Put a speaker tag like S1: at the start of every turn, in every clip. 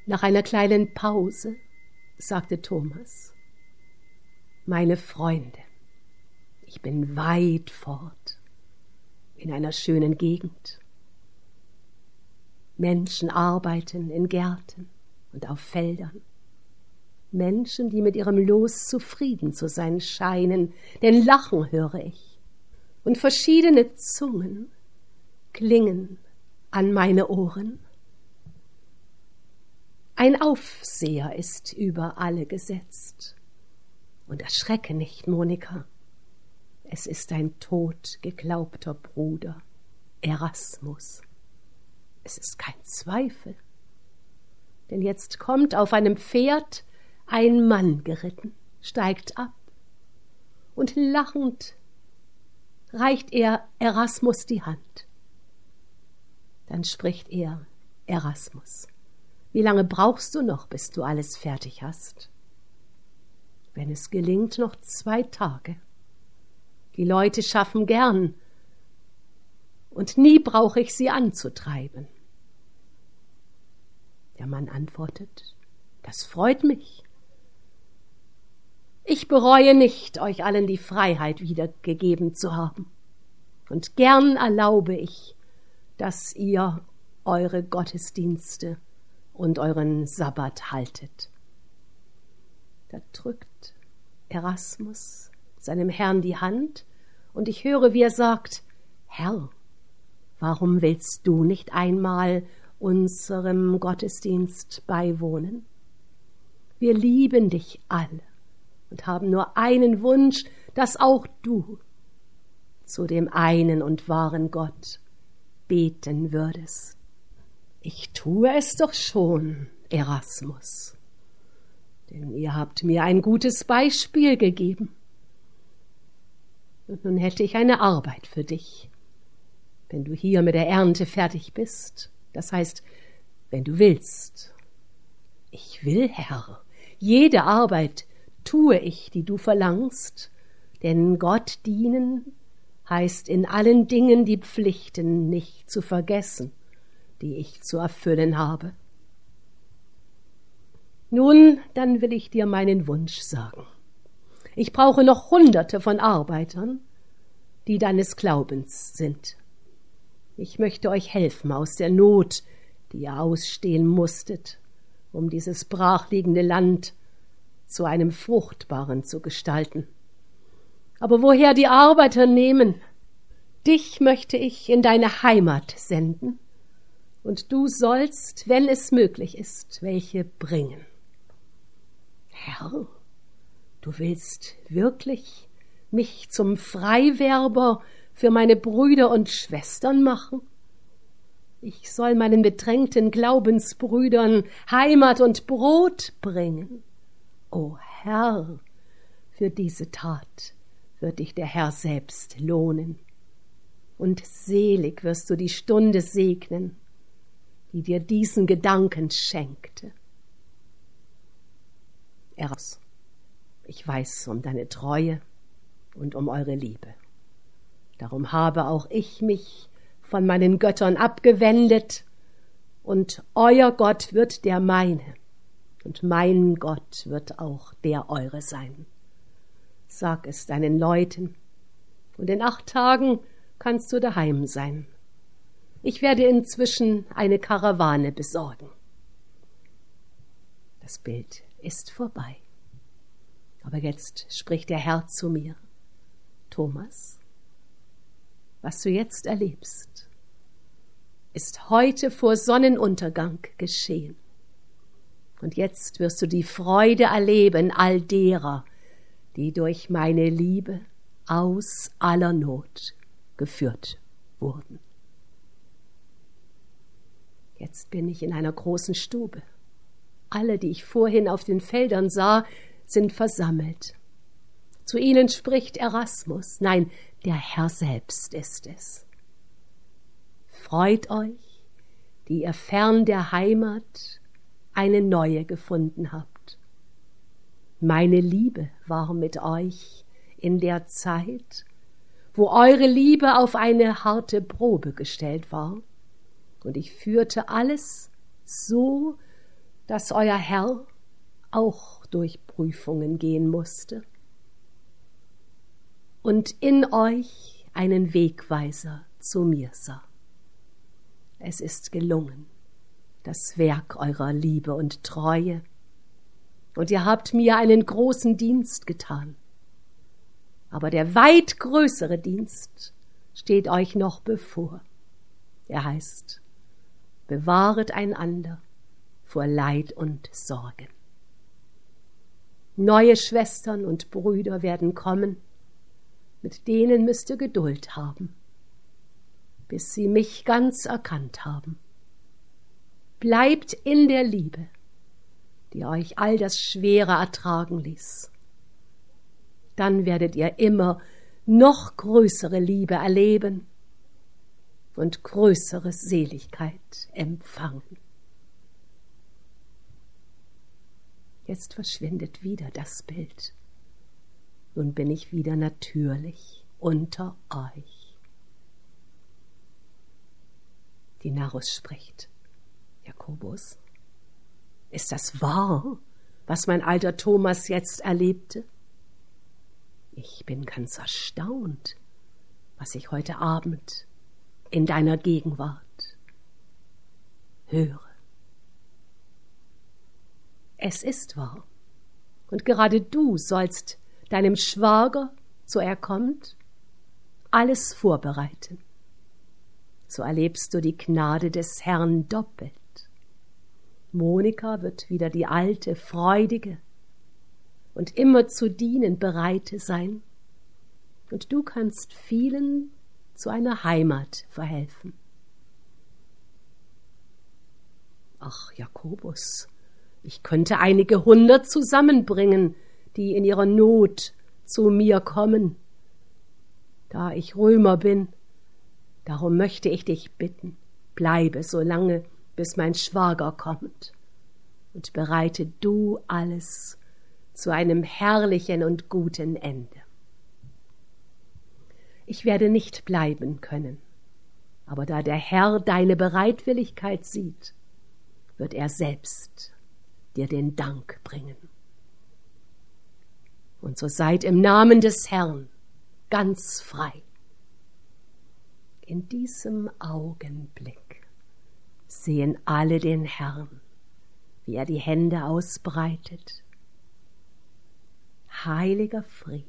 S1: Nach einer kleinen Pause sagte Thomas: Meine Freunde, ich bin weit fort, in einer schönen Gegend. Menschen arbeiten in Gärten und auf Feldern. Menschen, die mit ihrem Los zufrieden zu sein scheinen, denn Lachen höre ich. Und verschiedene Zungen klingen an meine Ohren. Ein Aufseher ist über alle gesetzt. Und erschrecke nicht, Monika. Es ist ein totgeglaubter Bruder, Erasmus. Es ist kein Zweifel. Denn jetzt kommt auf einem Pferd ein Mann geritten, steigt ab und lachend reicht er Erasmus die Hand. Dann spricht er: Erasmus, wie lange brauchst du noch, bis du alles fertig hast? Wenn es gelingt, noch 2 Tage. Die Leute schaffen gern, und nie brauche ich sie anzutreiben. Der Mann antwortet: Das freut mich. Ich bereue nicht, euch allen die Freiheit wiedergegeben zu haben. Und gern erlaube ich, dass ihr eure Gottesdienste und euren Sabbat haltet. Da drückt Erasmus seinem Herrn die Hand, und ich höre, wie er sagt: Herr, warum willst du nicht einmal unserem Gottesdienst beiwohnen? Wir lieben dich alle und haben nur einen Wunsch, dass auch du zu dem einen und wahren Gott beten würdest. Ich tue es doch schon, Erasmus, denn ihr habt mir ein gutes Beispiel gegeben. Und nun hätte ich eine Arbeit für dich, wenn du hier mit der Ernte fertig bist. Das heißt, wenn du willst. Ich will, Herr, jede Arbeit tue ich, die du verlangst, denn Gott dienen heißt in allen Dingen die Pflichten nicht zu vergessen, die ich zu erfüllen habe. Nun, dann will ich dir meinen Wunsch sagen. Ich brauche noch Hunderte von Arbeitern, die deines Glaubens sind. Ich möchte euch helfen aus der Not, die ihr ausstehen musstet, um dieses brachliegende Land zu einem fruchtbaren zu gestalten. Aber woher die Arbeiter nehmen? Dich möchte ich in deine Heimat senden, und du sollst, wenn es möglich ist, welche bringen. Herr, du willst wirklich mich zum Freiwerber für meine Brüder und Schwestern machen? Ich soll meinen bedrängten Glaubensbrüdern Heimat und Brot bringen. O Herr, für diese Tat wird dich der Herr selbst lohnen. Und selig wirst du die Stunde segnen, die dir diesen Gedanken schenkte. Eros, ich weiß um deine Treue und um eure Liebe. Darum habe auch ich mich von meinen Göttern abgewendet, und euer Gott wird der meine, und mein Gott wird auch der eure sein. Sag es deinen Leuten, und in 8 Tagen kannst du daheim sein. Ich werde inzwischen eine Karawane besorgen. Das Bild ist vorbei. Aber jetzt spricht der Herr zu mir: Thomas, was du jetzt erlebst, ist heute vor Sonnenuntergang geschehen. Und jetzt wirst du die Freude erleben all derer, die durch meine Liebe aus aller Not geführt wurden. Jetzt bin ich in einer großen Stube. Alle, die ich vorhin auf den Feldern sah, sind versammelt. Zu ihnen spricht Erasmus, nein, der Herr selbst ist es. Freut euch, die ihr fern der Heimat eine neue gefunden habt. Meine Liebe war mit euch in der Zeit, wo eure Liebe auf eine harte Probe gestellt war, und ich führte alles so, dass euer Herr auch durch Prüfungen gehen musste und in euch einen Wegweiser zu mir sah. Es ist gelungen, das Werk eurer Liebe und Treue, und ihr habt mir einen großen Dienst getan. Aber der weit größere Dienst steht euch noch bevor. Er heißt, bewahret einander vor Leid und Sorgen. Neue Schwestern und Brüder werden kommen, mit denen müsst ihr Geduld haben, bis sie mich ganz erkannt haben. Bleibt in der Liebe, die euch all das Schwere ertragen ließ. Dann werdet ihr immer noch größere Liebe erleben und größere Seligkeit empfangen. Jetzt verschwindet wieder das Bild. Nun bin ich wieder natürlich unter euch. Die Narus spricht. Jakobus, ist das wahr, was mein alter Thomas jetzt erlebte? Ich bin ganz erstaunt, was ich heute Abend in deiner Gegenwart höre. Es ist wahr, und gerade du sollst deinem Schwager, so er kommt, alles vorbereiten. So erlebst du die Gnade des Herrn doppelt. Monika wird wieder die alte, freudige und immer zu dienen bereite sein, und du kannst vielen zu einer Heimat verhelfen. Ach, Jakobus, ich könnte einige 100 zusammenbringen, die in ihrer Not zu mir kommen. Da ich Römer bin, darum möchte ich dich bitten, bleibe so lange, bis mein Schwager kommt, und bereite du alles zu einem herrlichen und guten Ende. Ich werde nicht bleiben können, aber da der Herr deine Bereitwilligkeit sieht, wird er selbst dir den Dank bringen. Und so seid im Namen des Herrn ganz frei. In diesem Augenblick sehen alle den Herrn, wie er die Hände ausbreitet. Heiliger Friede,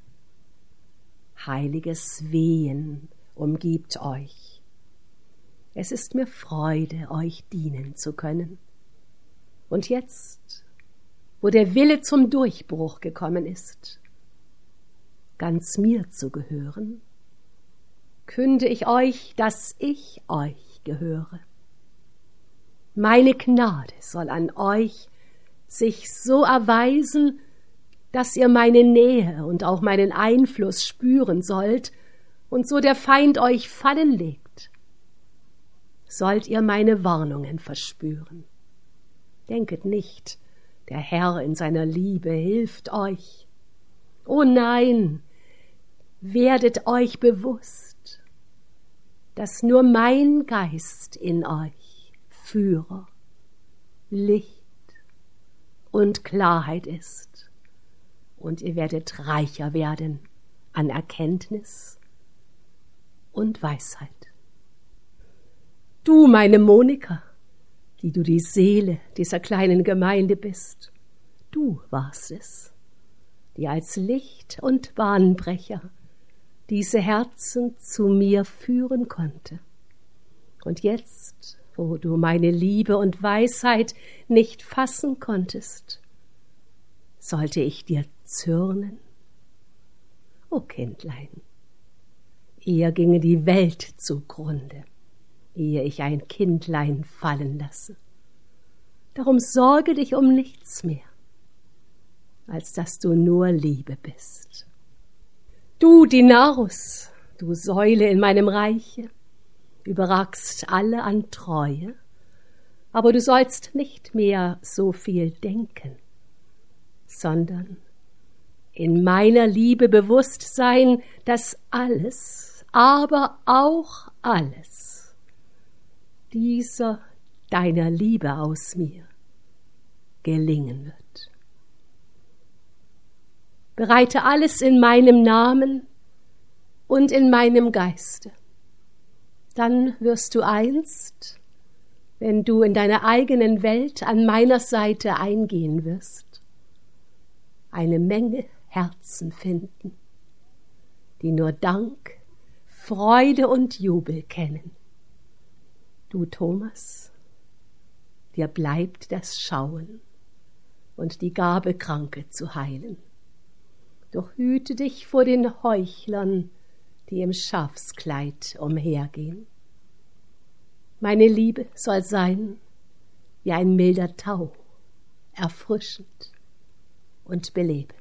S1: heiliges Wehen umgibt euch. Es ist mir Freude, euch dienen zu können. Und jetzt, wo der Wille zum Durchbruch gekommen ist, ganz mir zu gehören, künde ich euch, dass ich euch gehöre. Meine Gnade soll an euch sich so erweisen, dass ihr meine Nähe und auch meinen Einfluss spüren sollt und so der Feind euch fallen legt. Sollt ihr meine Warnungen verspüren. Denket nicht, der Herr in seiner Liebe hilft euch. Oh nein, werdet euch bewusst, dass nur mein Geist in euch Führer, Licht und Klarheit ist, und ihr werdet reicher werden an Erkenntnis und Weisheit. Du, meine Monika, die du die Seele dieser kleinen Gemeinde bist, du warst es, die als Licht und Bahnbrecher diese Herzen zu mir führen konnte. Und jetzt, wo du meine Liebe und Weisheit nicht fassen konntest, sollte ich dir zürnen? O Kindlein, eher ginge die Welt zugrunde, ehe ich ein Kindlein fallen lasse. Darum sorge dich um nichts mehr, als dass du nur Liebe bist. Du, Dinarus, du Säule in meinem Reiche, überragst alle an Treue, aber du sollst nicht mehr so viel denken, sondern in meiner Liebe bewusst sein, dass alles, aber auch alles, dieser deiner Liebe aus mir gelingen wird. Bereite alles in meinem Namen und in meinem Geiste. Dann wirst du einst, wenn du in deiner eigenen Welt an meiner Seite eingehen wirst, eine Menge Herzen finden, die nur Dank, Freude und Jubel kennen. Du, Thomas, dir bleibt das Schauen und die Gabe, Kranke zu heilen. Doch hüte dich vor den Heuchlern, die im Schafskleid umhergehen. Meine Liebe soll sein wie ein milder Tau, erfrischend und belebend.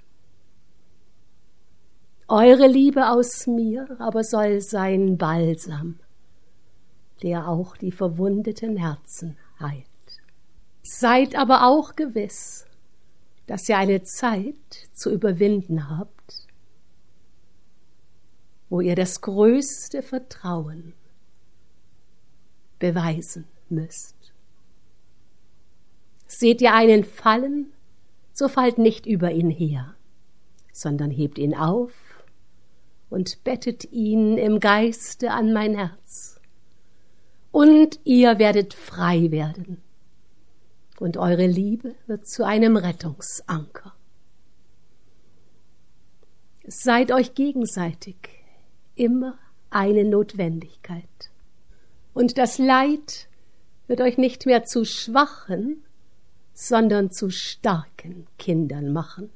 S1: Eure Liebe aus mir aber soll sein Balsam, der auch die verwundeten Herzen heilt. Seid aber auch gewiss, dass ihr eine Zeit zu überwinden habt, wo ihr das größte Vertrauen beweisen müsst. Seht ihr einen fallen, so fallt nicht über ihn her, sondern hebt ihn auf und bettet ihn im Geiste an mein Herz. Und ihr werdet frei werden, und eure Liebe wird zu einem Rettungsanker. Seid euch gegenseitig immer eine Notwendigkeit. Und das Leid wird euch nicht mehr zu schwachen, sondern zu starken Kindern machen.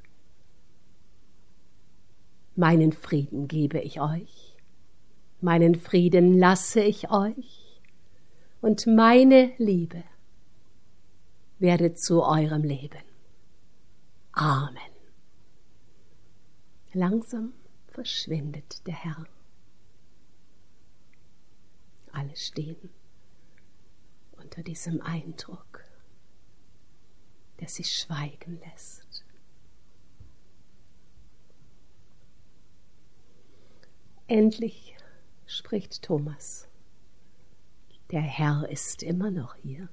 S1: Meinen Frieden gebe ich euch, meinen Frieden lasse ich euch, und meine Liebe werde zu eurem Leben. Amen. Langsam verschwindet der Herr. Alle stehen unter diesem Eindruck, der sie schweigen lässt. Endlich spricht Thomas. Der Herr ist immer noch hier.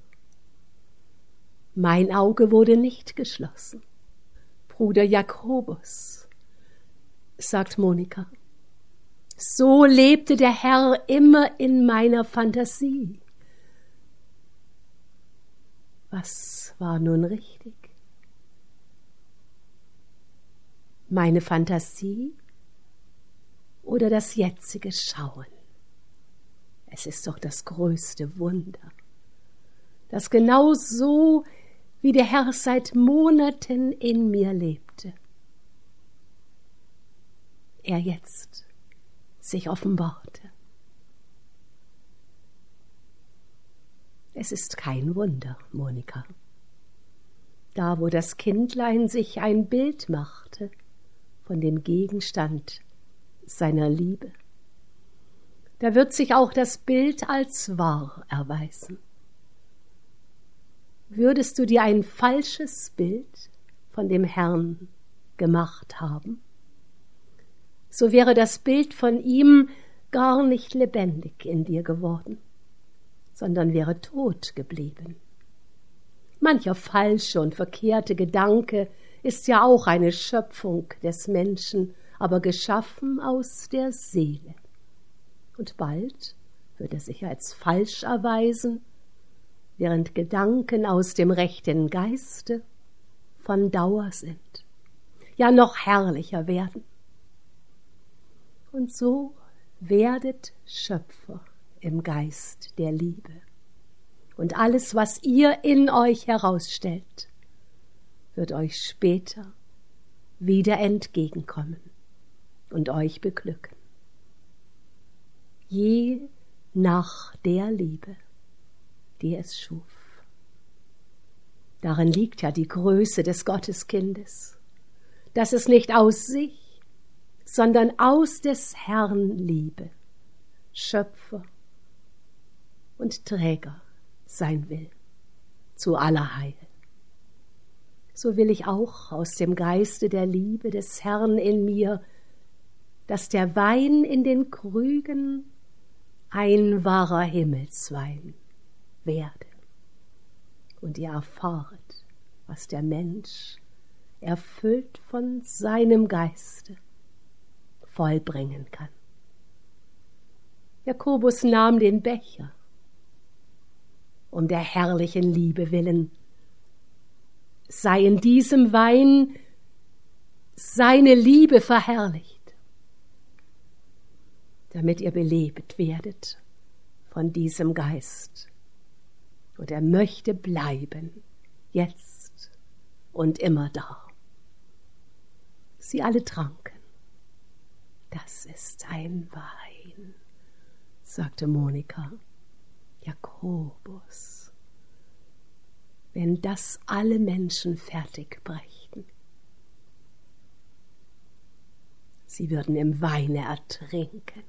S1: Mein Auge wurde nicht geschlossen. Bruder Jakobus, sagt Monika, so lebte der Herr immer in meiner Fantasie. Was war nun richtig? Meine Fantasie oder das jetzige Schauen? Es ist doch das größte Wunder, dass genau so, wie der Herr seit Monaten in mir lebte, er jetzt sich offenbarte. Es ist kein Wunder, Monika. Da, wo das Kindlein sich ein Bild machte von dem Gegenstand seiner Liebe, da wird sich auch das Bild als wahr erweisen. Würdest du dir ein falsches Bild von dem Herrn gemacht haben, so wäre das Bild von ihm gar nicht lebendig in dir geworden, sondern wäre tot geblieben. Mancher falsche und verkehrte Gedanke ist ja auch eine Schöpfung des Menschen, aber geschaffen aus der Seele. Und bald wird er sich als falsch erweisen, während Gedanken aus dem rechten Geiste von Dauer sind, ja noch herrlicher werden. Und so werdet Schöpfer im Geist der Liebe. Und alles, was ihr in euch herausstellt, wird euch später wieder entgegenkommen und euch beglücken. Je nach der Liebe, die es schuf. Darin liegt ja die Größe des Gotteskindes, dass es nicht aus sich, sondern aus des Herrn Liebe, Schöpfer und Träger sein will, zu aller Heil. So will ich auch aus dem Geiste der Liebe des Herrn in mir, dass der Wein in den Krügen ein wahrer Himmelswein werde. Und ihr erfahret, was der Mensch, erfüllt von seinem Geiste, vollbringen kann. Jakobus nahm den Becher, um der herrlichen Liebe willen. Sei in diesem Wein seine Liebe verherrlicht, damit ihr belebt werdet von diesem Geist. Und er möchte bleiben, jetzt und immer da. Sie alle tranken. Das ist ein Wein, sagte Monika. Jakobus, wenn das alle Menschen fertig brächten. Sie würden im Weine ertrinken.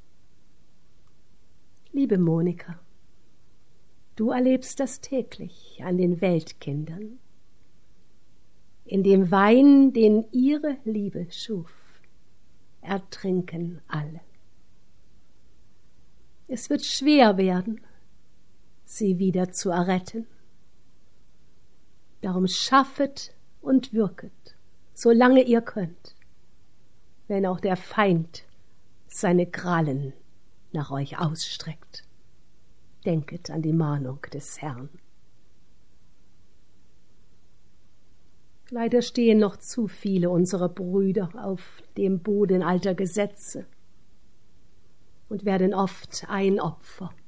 S1: Liebe Monika, du erlebst das täglich an den Weltkindern. In dem Wein, den ihre Liebe schuf, ertrinken alle. Es wird schwer werden, sie wieder zu erretten. Darum schaffet und wirket, solange ihr könnt, wenn auch der Feind seine Krallen nach euch ausstreckt. Denket an die Mahnung des Herrn. Leider stehen noch zu viele unserer Brüder auf dem Boden alter Gesetze und werden oft ein Opfer